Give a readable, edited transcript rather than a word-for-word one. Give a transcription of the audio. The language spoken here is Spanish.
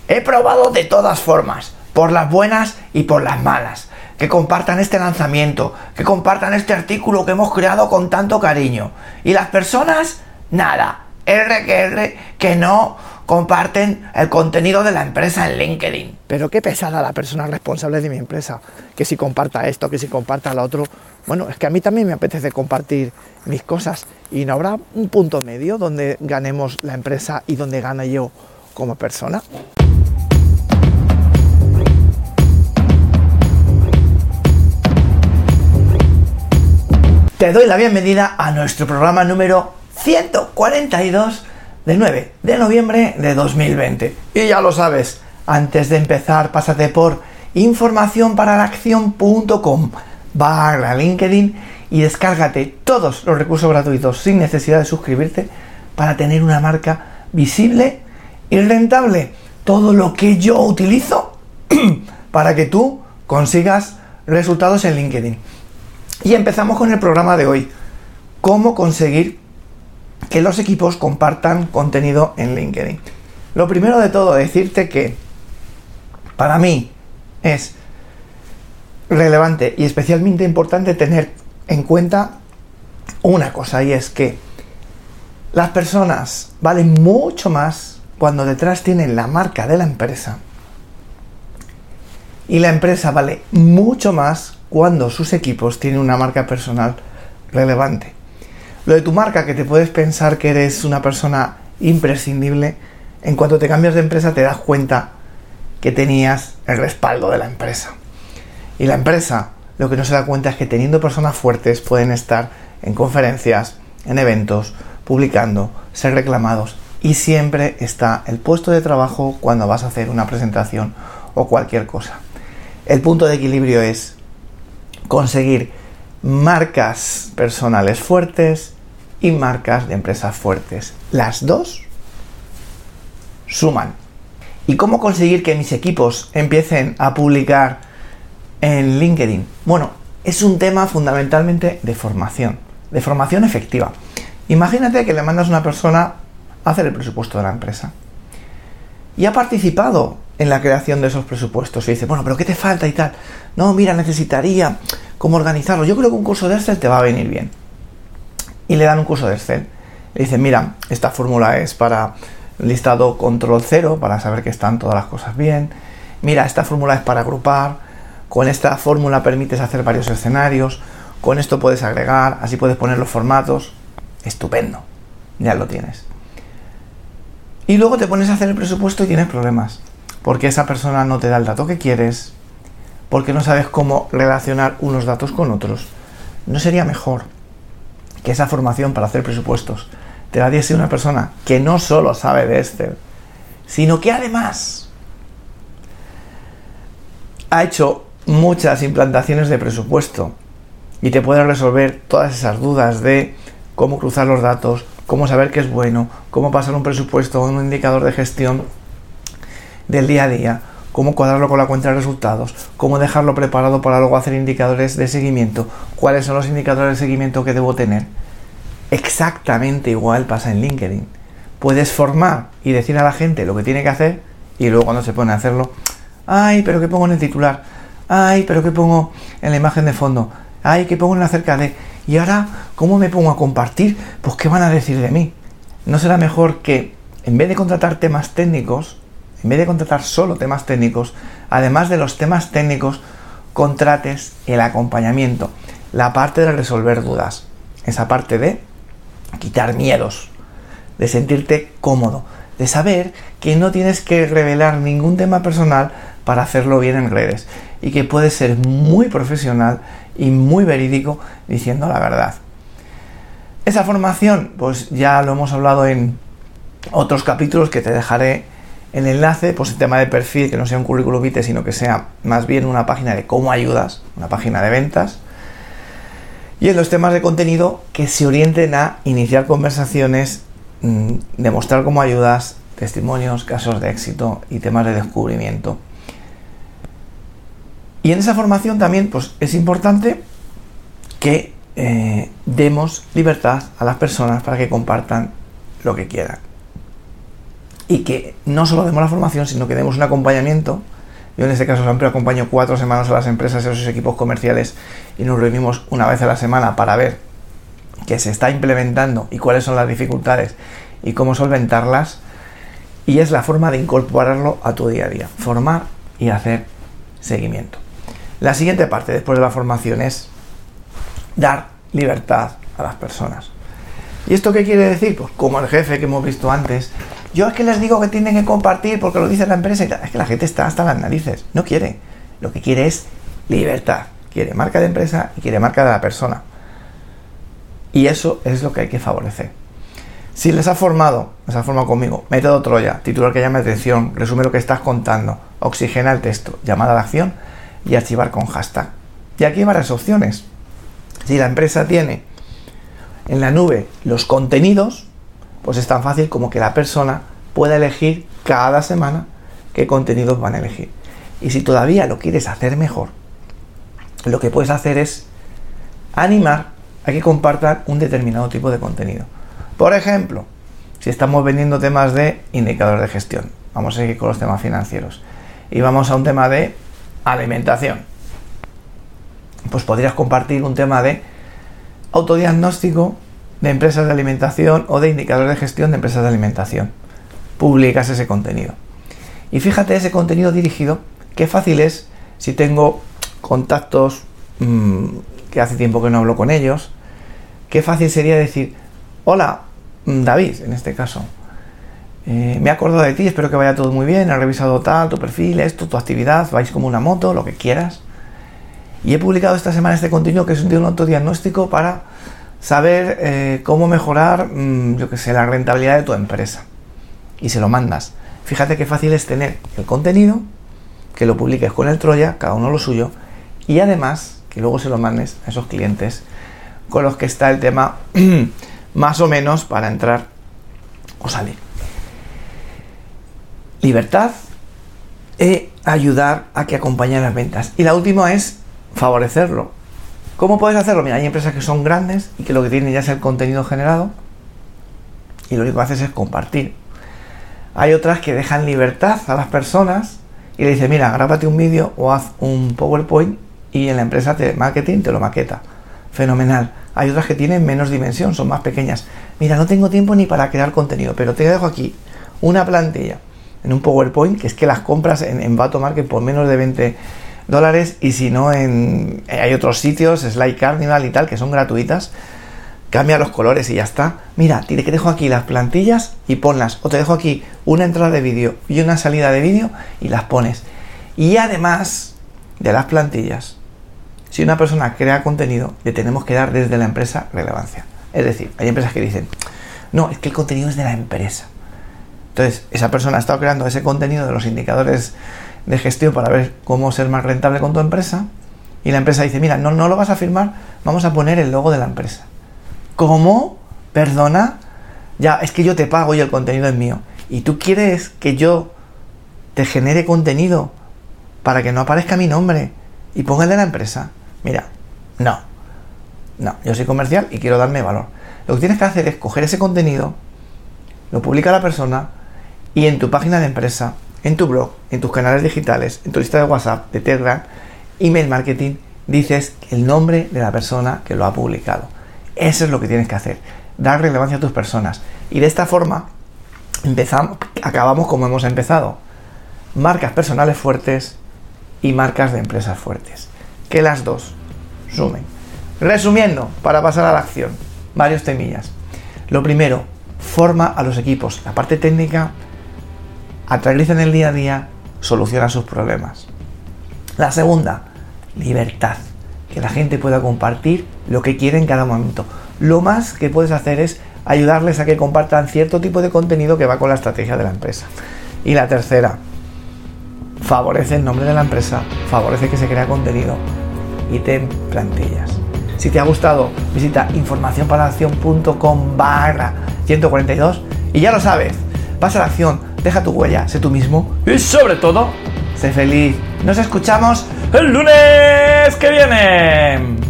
He probado de todas formas, por las buenas y por las malas. Que compartan este lanzamiento, que compartan este artículo que hemos creado con tanto cariño. Y las personas, nada, que no comparten el contenido de la empresa en LinkedIn. Pero qué pesada la persona responsable de mi empresa, que si comparta esto, que si comparta lo otro. Bueno, es que a mí también me apetece compartir mis cosas y no habrá un punto medio donde ganemos la empresa y donde gane yo como persona. Te doy la bienvenida a nuestro programa número 142 del 9 de noviembre de 2020. Y ya lo sabes, antes de empezar, pásate por informacionparalaaccion.com/LinkedIn y descárgate todos los recursos gratuitos sin necesidad de suscribirte para tener una marca visible y rentable. Todo lo que yo utilizo para que tú consigas resultados en LinkedIn. Y empezamos con el programa de hoy. ¿Cómo conseguir que los equipos compartan contenido en LinkedIn? Lo primero de todo, decirte que para mí es relevante y especialmente importante tener en cuenta una cosa, y es que las personas valen mucho más cuando detrás tienen la marca de la empresa, y la empresa vale mucho más cuando sus equipos tienen una marca personal relevante. Lo de tu marca, que te puedes pensar que eres una persona imprescindible, en cuanto te cambias de empresa te das cuenta que tenías el respaldo de la empresa. Y la empresa lo que no se da cuenta es que teniendo personas fuertes pueden estar en conferencias, en eventos, publicando, ser reclamados, y siempre está el puesto de trabajo cuando vas a hacer una presentación o cualquier cosa. El punto de equilibrio es conseguir marcas personales fuertes y marcas de empresas fuertes. Las dos suman. ¿Y cómo conseguir que mis equipos empiecen a publicar en LinkedIn? Bueno, es un tema fundamentalmente de formación efectiva. Imagínate que le mandas a una persona a hacer el presupuesto de la empresa y ha participado en la creación de esos presupuestos y dice, bueno, pero ¿qué te falta y tal? No, mira, necesitaría cómo organizarlo. Yo creo que un curso de Excel te va a venir bien. Y le dan un curso de Excel. Le dicen, mira, esta fórmula es para listado control 0, para saber que están todas las cosas bien. Mira, esta fórmula es para agrupar. Con esta fórmula permites hacer varios escenarios. Con esto puedes agregar, así puedes poner los formatos. Estupendo, ya lo tienes. Y luego te pones a hacer el presupuesto y tienes problemas. Porque esa persona no te da el dato que quieres, porque no sabes cómo relacionar unos datos con otros. ¿No sería mejor que esa formación para hacer presupuestos te la diese una persona que no solo sabe de Excel, sino que además ha hecho muchas implantaciones de presupuesto y te puede resolver todas esas dudas de cómo cruzar los datos, cómo saber qué es bueno, cómo pasar un presupuesto a un indicador de gestión del día a día, cómo cuadrarlo con la cuenta de resultados, cómo dejarlo preparado para luego hacer indicadores de seguimiento, cuáles son los indicadores de seguimiento que debo tener? Exactamente igual pasa en LinkedIn. Puedes formar y decir a la gente lo que tiene que hacer y luego cuando se pone a hacerlo, ay, pero ¿qué pongo en el titular? Ay, pero ¿qué pongo en la imagen de fondo? Ay, ¿qué pongo en la acerca de? Y ahora, ¿cómo me pongo a compartir? Pues ¿qué van a decir de mí? ¿No será mejor que en vez de contratar temas técnicos, en vez de contratar solo temas técnicos, además de los temas técnicos, contrates el acompañamiento, la parte de resolver dudas, esa parte de quitar miedos, de sentirte cómodo, de saber que no tienes que revelar ningún tema personal para hacerlo bien en redes y que puedes ser muy profesional y muy verídico diciendo la verdad. Esa formación, pues ya lo hemos hablado en otros capítulos que te dejaré el enlace, pues el tema de perfil, que no sea un currículum vitae, sino que sea más bien una página de cómo ayudas, una página de ventas. Y en los temas de contenido que se orienten a iniciar conversaciones, demostrar cómo ayudas, testimonios, casos de éxito y temas de descubrimiento. Y en esa formación también pues, es importante que demos libertad a las personas para que compartan lo que quieran. y que no solo demos la formación, sino que demos un acompañamiento. Yo en este caso siempre acompaño 4 semanas a las empresas y a sus equipos comerciales y nos reunimos una vez a la semana para ver qué se está implementando y cuáles son las dificultades y cómo solventarlas. Y es la forma de incorporarlo a tu día a día, formar y hacer seguimiento. La siguiente parte después de la formación es dar libertad a las personas. ¿Y esto qué quiere decir? Pues como el jefe que hemos visto antes, yo es que les digo que tienen que compartir porque lo dice la empresa y tal. Es que la gente está hasta las narices, no quiere. Lo que quiere es libertad, quiere marca de empresa y quiere marca de la persona. Y eso es lo que hay que favorecer. Si les has formado conmigo, método Troya, titular que llame la atención, resume lo que estás contando, oxigena el texto, llamada a la acción y archivar con hashtag. Y aquí hay varias opciones. Si la empresa tiene en la nube los contenidos, pues es tan fácil como que la persona pueda elegir cada semana qué contenidos van a elegir. Y si todavía lo quieres hacer mejor, lo que puedes hacer es animar a que compartan un determinado tipo de contenido. Por ejemplo, si estamos vendiendo temas de indicadores de gestión, vamos a seguir con los temas financieros y vamos a un tema de alimentación, pues podrías compartir un tema de autodiagnóstico de empresas de alimentación o de indicadores de gestión de empresas de alimentación. Publicas ese contenido. Y fíjate ese contenido dirigido, qué fácil es si tengo contactos que hace tiempo que no hablo con ellos, qué fácil sería decir, hola, David, en este caso, me he acordado de ti, espero que vaya todo muy bien, he revisado tu perfil, esto, tu actividad, vais como una moto, lo que quieras. Y he publicado esta semana este contenido que es un autodiagnóstico para saber cómo mejorar, la rentabilidad de tu empresa. Y se lo mandas. Fíjate qué fácil es tener el contenido, que lo publiques con el Troya, cada uno lo suyo, y además que luego se lo mandes a esos clientes con los que está el tema más o menos para entrar o salir. Libertad y ayudar a que acompañen las ventas. Y la última es favorecerlo. ¿Cómo puedes hacerlo? Mira, hay empresas que son grandes y que lo que tienen ya es el contenido generado y lo único que haces es compartir. Hay otras que dejan libertad a las personas y le dicen, mira, grábate un vídeo o haz un PowerPoint y en la empresa de marketing te lo maqueta. Fenomenal. Hay otras que tienen menos dimensión, son más pequeñas. Mira, no tengo tiempo ni para crear contenido, pero te dejo aquí una plantilla en un PowerPoint, que es que las compras en Vato Market por menos de $20 y si no hay otros sitios, Slide Carnival y tal, que son gratuitas. Cambia los colores y ya está. Mira, te dejo aquí las plantillas y ponlas. O te dejo aquí una entrada de vídeo y una salida de vídeo y las pones. Y además de las plantillas, si una persona crea contenido, le tenemos que dar desde la empresa relevancia. Es decir, hay empresas que dicen, no, es que el contenido es de la empresa. Entonces, esa persona ha estado creando ese contenido de los indicadores de gestión para ver cómo ser más rentable con tu empresa. Y la empresa dice, mira, no lo vas a firmar, vamos a poner el logo de la empresa. ¿Cómo? ¿Perdona? Ya, es que yo te pago y el contenido es mío. ¿Y tú quieres que yo te genere contenido para que no aparezca mi nombre y ponga el de la empresa? Mira, no, yo soy comercial y quiero darme valor. Lo que tienes que hacer es coger ese contenido, lo publica la persona y en tu página de empresa, en tu blog, en tus canales digitales, en tu lista de WhatsApp, de Telegram, email marketing, dices el nombre de la persona que lo ha publicado. Eso es lo que tienes que hacer, dar relevancia a tus personas. Y de esta forma acabamos como hemos empezado. Marcas personales fuertes y marcas de empresas fuertes. Que las dos sumen. Resumiendo, para pasar a la acción, varios temillas. Lo primero, forma a los equipos. La parte técnica, aterriza en el día a día, soluciona sus problemas. La segunda, libertad. Que la gente pueda compartir lo que quiere en cada momento. Lo más que puedes hacer es ayudarles a que compartan cierto tipo de contenido que va con la estrategia de la empresa. Y la tercera, favorece el nombre de la empresa, favorece que se crea contenido y ten plantillas. Si te ha gustado, visita informacionparaaccion.com/142 y ya lo sabes, pasa a la acción, deja tu huella, sé tú mismo y sobre todo, sé feliz. Nos escuchamos el lunes que viene.